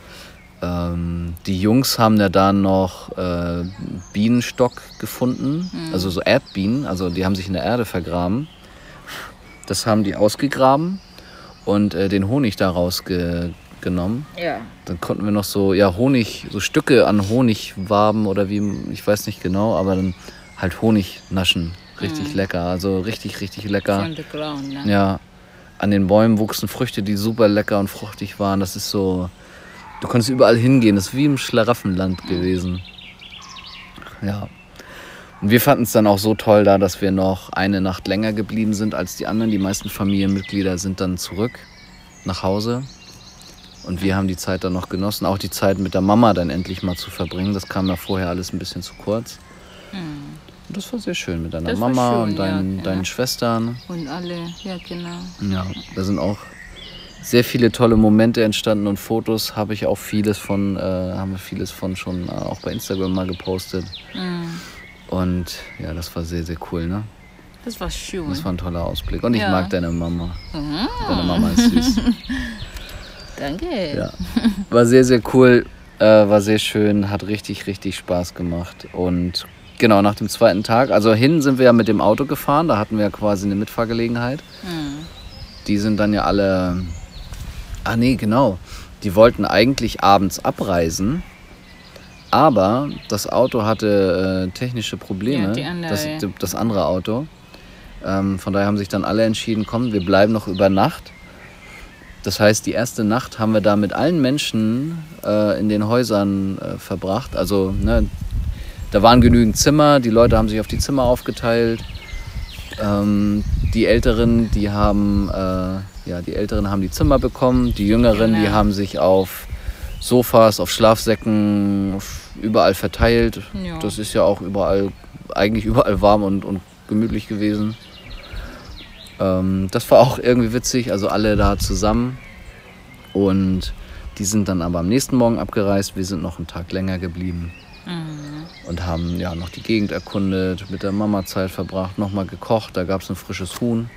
ähm, die Jungs haben ja da noch äh, Bienenstock gefunden, mhm. also so Erdbienen, also die haben sich in der Erde vergraben. Das haben die ausgegraben und äh, den Honig da rausgenommen. Ja. Dann konnten wir noch so ja Honig, so Stücke an Honigwaben oder wie, ich weiß nicht genau, aber dann halt Honig naschen, richtig mhm. lecker, also richtig, richtig lecker. From the ground, ne? Ja, an den Bäumen wuchsen Früchte, die super lecker und fruchtig waren. Das ist so, du konntest überall hingehen. Das ist wie im Schlaraffenland gewesen. Ja. Und wir fanden es dann auch so toll da, dass wir noch eine Nacht länger geblieben sind als die anderen. Die meisten Familienmitglieder sind dann zurück nach Hause. Und wir haben die Zeit dann noch genossen. Auch die Zeit mit der Mama dann endlich mal zu verbringen. Das kam ja vorher alles ein bisschen zu kurz. Mhm. Und das war sehr schön mit deiner das Mama schön, und deinen, ja, deinen ja. Schwestern. Und alle, ja genau. Ja, da sind auch sehr viele tolle Momente entstanden und Fotos habe ich auch vieles von, äh, haben wir vieles von schon äh, auch bei Instagram mal gepostet. Mhm. Und ja, das war sehr, sehr cool, ne? Das war schön. Das war ein toller Ausblick. Und ich ja. mag deine Mama. Mhm. Deine Mama ist süß. Danke. Ja. War sehr, sehr cool, äh, war sehr schön, hat richtig, richtig Spaß gemacht. Und genau, nach dem zweiten Tag, also hin sind wir ja mit dem Auto gefahren, da hatten wir ja quasi eine Mitfahrgelegenheit. Mhm. Die sind dann ja alle... Ah nee, genau. Die wollten eigentlich abends abreisen, Aber das Auto hatte äh, technische Probleme, Ja, die andere, das, ja. das andere Auto. Ähm, von daher haben sich dann alle entschieden, komm, wir bleiben noch über Nacht. Das heißt, die erste Nacht haben wir da mit allen Menschen äh, in den Häusern äh, verbracht. Also ne, da waren genügend Zimmer, die Leute haben sich auf die Zimmer aufgeteilt. Ähm, die Älteren, die haben, äh, ja, die Älteren haben die Zimmer bekommen. Die Jüngeren, Genau. die haben sich auf Sofas, auf Schlafsäcken überall verteilt. Ja. Das ist ja auch überall, eigentlich überall warm und, und gemütlich gewesen. Ähm, das war auch irgendwie witzig, also alle da zusammen. Und die sind dann aber am nächsten Morgen abgereist. Wir sind noch einen Tag länger geblieben. Mhm. Und haben ja noch die Gegend erkundet, mit der Mama Zeit verbracht, nochmal gekocht. Da gab es ein frisches Huhn.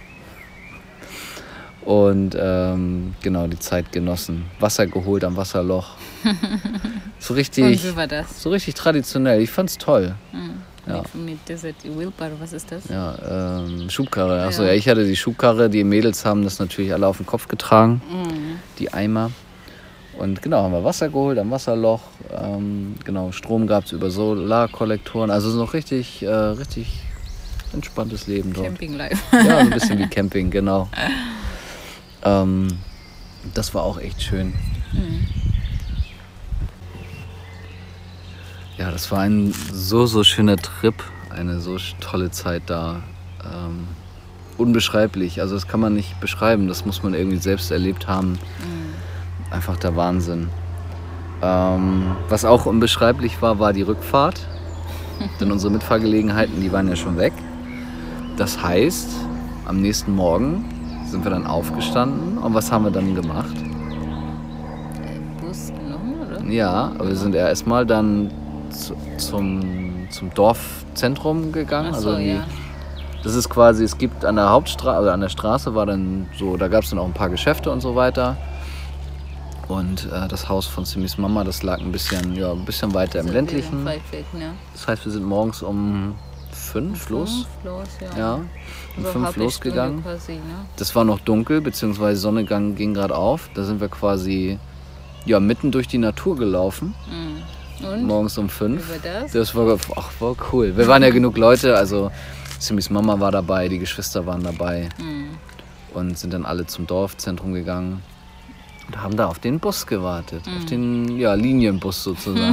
Und ähm, genau, die Zeit genossen. Wasser geholt am Wasserloch. So richtig, Und wie war das? so richtig traditionell. Ich fand's toll. Mhm. Ja. Mit, mit Desert Wheelbarrow, was ist das? Ja, ähm, Schubkarre. Achso, Ja. ja, ich hatte die Schubkarre. Die Mädels haben das natürlich alle auf den Kopf getragen, Mhm. die Eimer. Und genau, haben wir Wasser geholt am Wasserloch. Ähm, genau, Strom gab es über Solarkollektoren. Also noch richtig, äh, richtig entspanntes Leben dort. Camping Life. Ja, ein bisschen wie Camping, genau. Ähm, das war auch echt schön. Mhm. Ja, das war ein so, so schöner Trip. Eine so tolle Zeit da. Ähm, unbeschreiblich. Also das kann man nicht beschreiben. Das muss man irgendwie selbst erlebt haben. Mhm. Einfach der Wahnsinn. Ähm, was auch unbeschreiblich war, war die Rückfahrt. Denn unsere Mitfahrgelegenheiten, die waren ja schon weg. Das heißt, am nächsten Morgen sind wir dann aufgestanden. Und was haben wir dann gemacht? Bus genommen, oder? Ja, aber wir sind ja erstmal dann zu, zum, zum Dorfzentrum gegangen. Ach so, also die, ja. das ist quasi, es gibt an der Hauptstraße, also an der Straße war dann so, da gab es dann auch ein paar Geschäfte und so weiter. Und äh, das Haus von Simis Mama, das lag ein bisschen, ja, ein bisschen weiter im So ländlichen. weit weg, ne? Das heißt, wir sind morgens um fünf los. Fünf los, ja. Ja, um Über fünf halbe losgegangen. Stunde quasi, ne? Das war noch dunkel, beziehungsweise die Sonne ging, ging gerade auf. Da sind wir quasi ja, mitten durch die Natur gelaufen. Mhm. Und? Morgens um fünf. Wie war das? Das war, ach, war cool. Wir waren ja genug Leute, also Simis Mama war dabei, die Geschwister waren dabei. Mhm. Und sind dann alle zum Dorfzentrum gegangen. Und haben da auf den Bus gewartet. Mhm. Auf den ja, Linienbus sozusagen.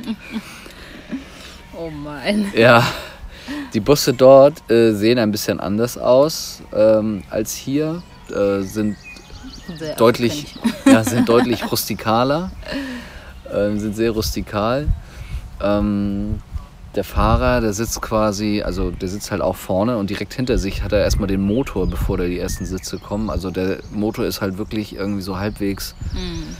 Oh Mann. Ja, die Busse dort äh, sehen ein bisschen anders aus ähm, als hier. Äh, sind Sehr deutlich, ja, sind deutlich rustikaler. Ähm, sind sehr rustikal. Ähm, der Fahrer, der sitzt quasi, also der sitzt halt auch vorne und direkt hinter sich hat er erstmal den Motor, bevor da die ersten Sitze kommen. Also der Motor ist halt wirklich irgendwie so halbwegs Mhm.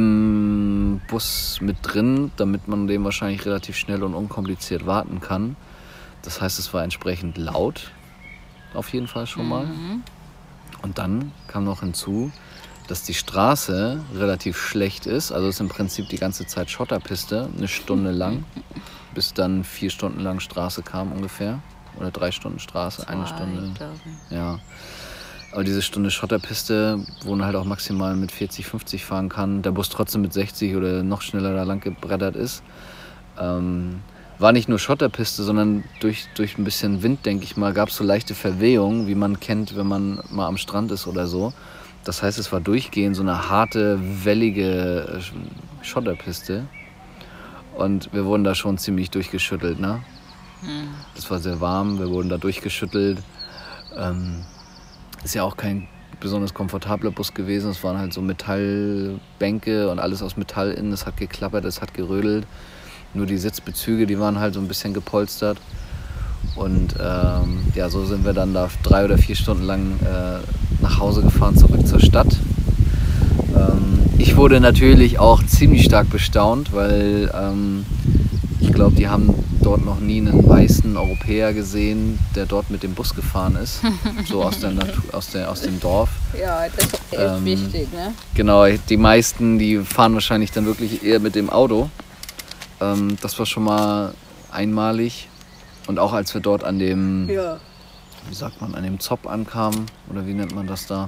im Bus mit drin, damit man dem wahrscheinlich relativ schnell und unkompliziert warten kann. Das heißt, es war entsprechend laut, auf jeden Fall schon mal. Mhm. Und dann kam noch hinzu, dass die Straße relativ schlecht ist. Also es ist im Prinzip die ganze Zeit Schotterpiste, eine Stunde lang, bis dann vier Stunden lang Straße kam ungefähr. Oder drei Stunden Straße, eine Zwei, Stunde. glaub ich. Ja. Aber diese Stunde Schotterpiste, wo man halt auch maximal mit vierzig, fünfzig fahren kann, der Bus trotzdem mit sechzig oder noch schneller da lang gebreddert ist, ähm, war nicht nur Schotterpiste, sondern durch, durch ein bisschen Wind, denke ich mal, gab es so leichte Verwehungen, wie man kennt, wenn man mal am Strand ist oder so. Das heißt, es war durchgehend so eine harte, wellige Schotterpiste. Und wir wurden da schon ziemlich durchgeschüttelt, ne? Mhm. Das war sehr warm, wir wurden da durchgeschüttelt. Ähm, ist ja auch kein besonders komfortabler Bus gewesen. Es waren halt so Metallbänke und alles aus Metall innen. Es hat geklappert, es hat gerödelt. Nur die Sitzbezüge, die waren halt so ein bisschen gepolstert. Und ähm, ja, so sind wir dann da drei oder vier Stunden lang äh, nach Hause gefahren, zurück zur Stadt. Ähm, ich wurde natürlich auch ziemlich stark bestaunt, weil ähm, ich glaube, die haben dort noch nie einen weißen Europäer gesehen, der dort mit dem Bus gefahren ist, so aus, der Natur, aus, der, aus dem Dorf. Ja, das ist echt Ähm, wichtig, ne? Genau, die meisten, die fahren wahrscheinlich dann wirklich eher mit dem Auto. Ähm, das war schon mal einmalig. Und auch als wir dort an dem, Ja. wie sagt man, an dem Zopp ankamen, oder wie nennt man das da?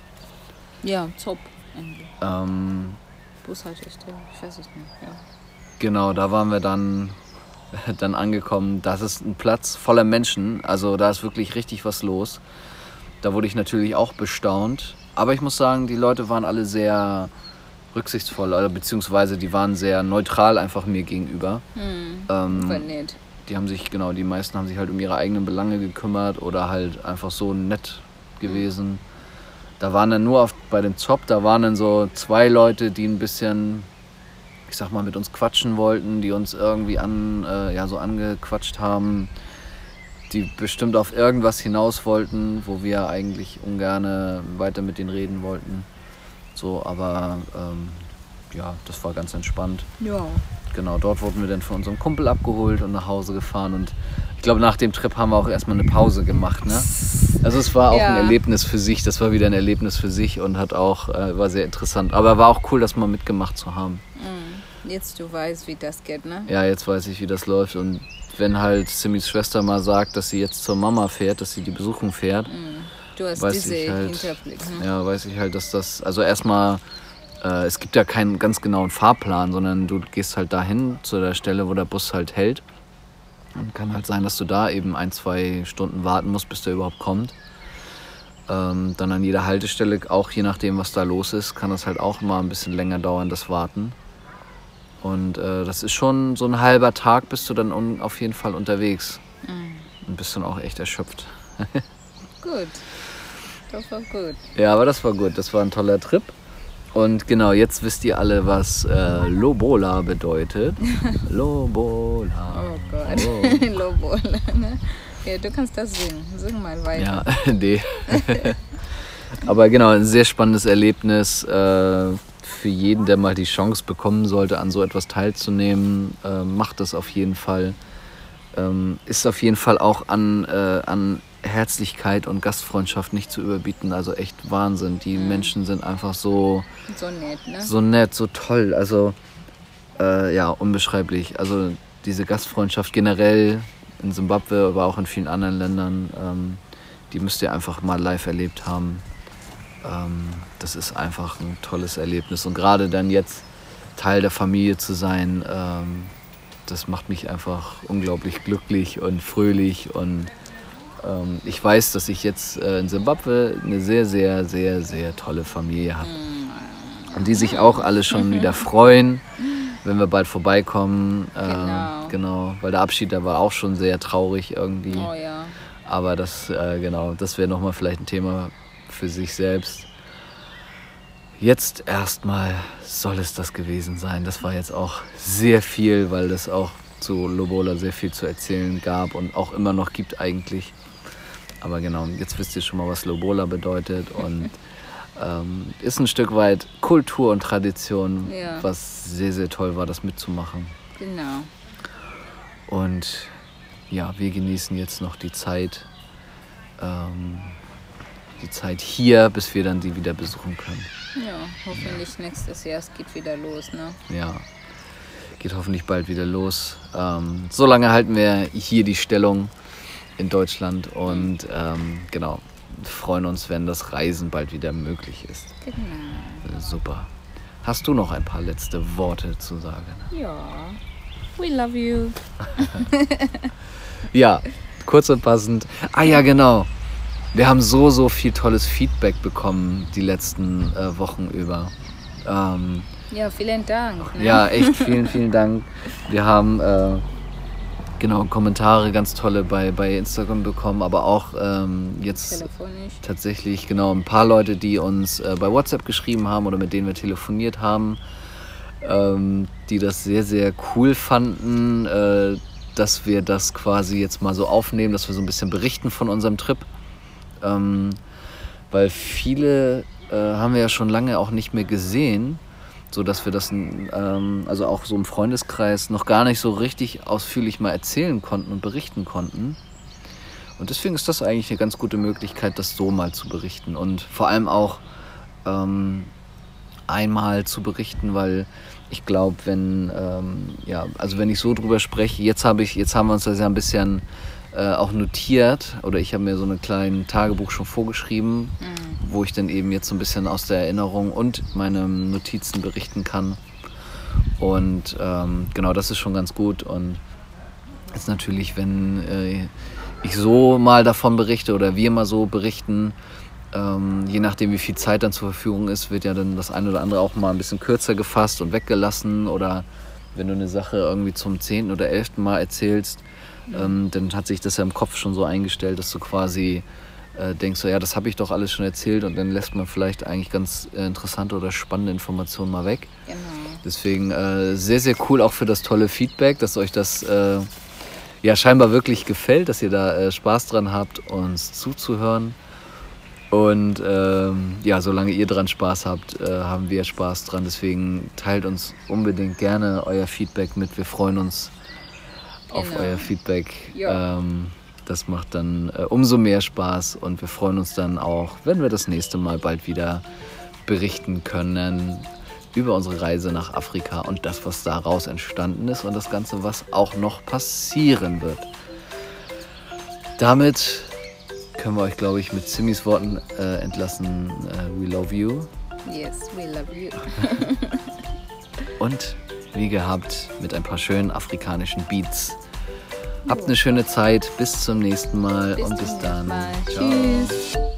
Ja, Zopp. eigentlich. Ähm, Bushaltestelle, ich weiß es nicht, ja. Genau, da waren wir dann, dann angekommen. Das ist ein Platz voller Menschen, also da ist wirklich richtig was los. Da wurde ich natürlich auch bestaunt. Aber ich muss sagen, die Leute waren alle sehr rücksichtsvoll, oder beziehungsweise die waren sehr neutral einfach mir gegenüber. Hm, ähm, voll nett. Die haben sich, genau, die meisten haben sich halt um ihre eigenen Belange gekümmert oder halt einfach so nett gewesen. Da waren dann nur auf, bei dem Zop, da waren dann so zwei Leute, die ein bisschen, ich sag mal, mit uns quatschen wollten, die uns irgendwie an, äh, ja, so angequatscht haben, die bestimmt auf irgendwas hinaus wollten, wo wir eigentlich ungern weiter mit denen reden wollten. So, aber ähm, ja, das war ganz entspannt. Ja. Genau, dort wurden wir dann von unserem Kumpel abgeholt und nach Hause gefahren. Und ich glaube, nach dem Trip haben wir auch erstmal eine Pause gemacht. Ne? Also es war auch Ja. ein Erlebnis für sich. Das war wieder ein Erlebnis für sich und hat auch, äh, war sehr interessant. Aber war auch cool, das mal mitgemacht zu haben. Mm. Jetzt du weißt, wie das geht, ne? Ja, jetzt weiß ich, wie das läuft. Und wenn halt Simis Schwester mal sagt, dass sie jetzt zur Mama fährt, dass sie die Besuchung fährt, Mm. Du hast weiß diese ich halt, Hinterblick. Ne? ja, weiß ich halt, dass das, also erstmal, äh, es gibt ja keinen ganz genauen Fahrplan, sondern du gehst halt dahin zu der Stelle, wo der Bus halt hält. Und kann halt sein, dass du da eben ein, zwei Stunden warten musst, bis der überhaupt kommt. Ähm, dann an jeder Haltestelle, auch je nachdem, was da los ist, kann das halt auch mal ein bisschen länger dauern, das Warten. Und äh, das ist schon so ein halber Tag, bist du dann un- auf jeden Fall unterwegs. Mm. Und bist dann auch echt erschöpft. Gut. Das war gut. Ja, aber das war gut. Das war ein toller Trip. Und genau, jetzt wisst ihr alle, was äh, Lobola bedeutet. Lobola. Oh Gott. Oh. Lobola, ne? Ja, du kannst das singen. Sing mal weiter. Ja, nee. Aber genau, ein sehr spannendes Erlebnis äh, für jeden, der mal die Chance bekommen sollte, an so etwas teilzunehmen. Äh, macht das auf jeden Fall. Ähm, ist auf jeden Fall auch an, äh, an Herzlichkeit und Gastfreundschaft nicht zu überbieten. Also echt Wahnsinn. Die Mhm. Menschen sind einfach so, So nett, ne? so nett, so toll. Also äh, ja, unbeschreiblich. Also diese Gastfreundschaft generell in Simbabwe, aber auch in vielen anderen Ländern, ähm, die müsst ihr einfach mal live erlebt haben. Ähm, das ist einfach ein tolles Erlebnis. Und gerade dann jetzt Teil der Familie zu sein, ähm, das macht mich einfach unglaublich glücklich und fröhlich. Und ähm, ich weiß, dass ich jetzt äh, in Simbabwe eine sehr, sehr, sehr, sehr tolle Familie habe. Und die sich auch alle schon wieder freuen, wenn wir bald vorbeikommen. Äh, Genau. genau. Weil der Abschied, der war auch schon sehr traurig irgendwie. Oh ja. Aber das, äh, genau, das wäre nochmal vielleicht ein Thema für sich selbst. Jetzt erstmal soll es das gewesen sein. Das war jetzt auch sehr viel, weil es auch zu Lobola sehr viel zu erzählen gab und auch immer noch gibt eigentlich. Aber genau, jetzt wisst ihr schon mal, was Lobola bedeutet und ähm, ist ein Stück weit Kultur und Tradition, Ja. was sehr, sehr toll war, das mitzumachen. Genau. Und ja, wir genießen jetzt noch die Zeit, ähm, die Zeit hier, bis wir dann sie wieder besuchen können. Ja, hoffentlich nächstes Jahr, es geht wieder los, ne? Ja, geht hoffentlich bald wieder los. Ähm, solange halten wir hier die Stellung in Deutschland und ähm, genau, freuen uns, wenn das Reisen bald wieder möglich ist. Genau. Super. Hast du noch ein paar letzte Worte zu sagen? Ja. We love you. Ja, kurz und passend. Ah ja, genau. Wir haben so, so viel tolles Feedback bekommen die letzten äh, Wochen über. Ähm, Ja, vielen Dank. Ne? ja, echt vielen, vielen Dank. Wir haben äh, genau Kommentare, ganz tolle bei, bei Instagram bekommen, aber auch ähm, jetzt Telefonisch. tatsächlich genau ein paar Leute, die uns äh, bei WhatsApp geschrieben haben oder mit denen wir telefoniert haben, ähm, die das sehr, sehr cool fanden, äh, dass wir das quasi jetzt mal so aufnehmen, dass wir so ein bisschen berichten von unserem Trip. Ähm, weil viele äh, haben wir ja schon lange auch nicht mehr gesehen, so dass wir das ähm, also auch so im Freundeskreis noch gar nicht so richtig ausführlich mal erzählen konnten und berichten konnten. Und deswegen ist das eigentlich eine ganz gute Möglichkeit, das so mal zu berichten und vor allem auch ähm, einmal zu berichten, weil ich glaube, wenn ähm, ja, also wenn ich so drüber spreche, jetzt habe ich, jetzt haben wir uns das ja ein bisschen äh, auch notiert oder ich habe mir so ein kleines Tagebuch schon vorgeschrieben, Mhm. wo ich dann eben jetzt so ein bisschen aus der Erinnerung und meinen Notizen berichten kann. Und ähm, genau, das ist schon ganz gut. Und jetzt natürlich, wenn äh, ich so mal davon berichte oder wir mal so berichten, ähm, je nachdem wie viel Zeit dann zur Verfügung ist, wird ja dann das eine oder andere auch mal ein bisschen kürzer gefasst und weggelassen. Oder wenn du eine Sache irgendwie zum zehnten oder elften Mal erzählst, ähm, dann hat sich das ja im Kopf schon so eingestellt, dass du quasi äh, denkst, so, ja, das habe ich doch alles schon erzählt, und dann lässt man vielleicht eigentlich ganz äh, interessante oder spannende Informationen mal weg. Genau. Deswegen äh, sehr, sehr cool auch für das tolle Feedback, dass euch das äh, ja scheinbar wirklich gefällt, dass ihr da äh, Spaß dran habt, uns zuzuhören. Und ähm, ja, solange ihr dran Spaß habt, äh, haben wir Spaß dran. Deswegen teilt uns unbedingt gerne euer Feedback mit. Wir freuen uns auf Genau. euer Feedback. Ja. Ähm, das macht dann äh, umso mehr Spaß, und wir freuen uns dann auch, wenn wir das nächste Mal bald wieder berichten können über unsere Reise nach Afrika und das, was daraus entstanden ist, und das Ganze, was auch noch passieren wird. Damit können wir euch, glaube ich, mit Simmys Worten äh, entlassen. Äh, we love you. Yes, we love you. Und wie gehabt, mit ein paar schönen afrikanischen Beats. Habt eine schöne Zeit. Bis zum nächsten Mal Bis und zum bis nächsten dann. Mal. Ciao. Tschüss.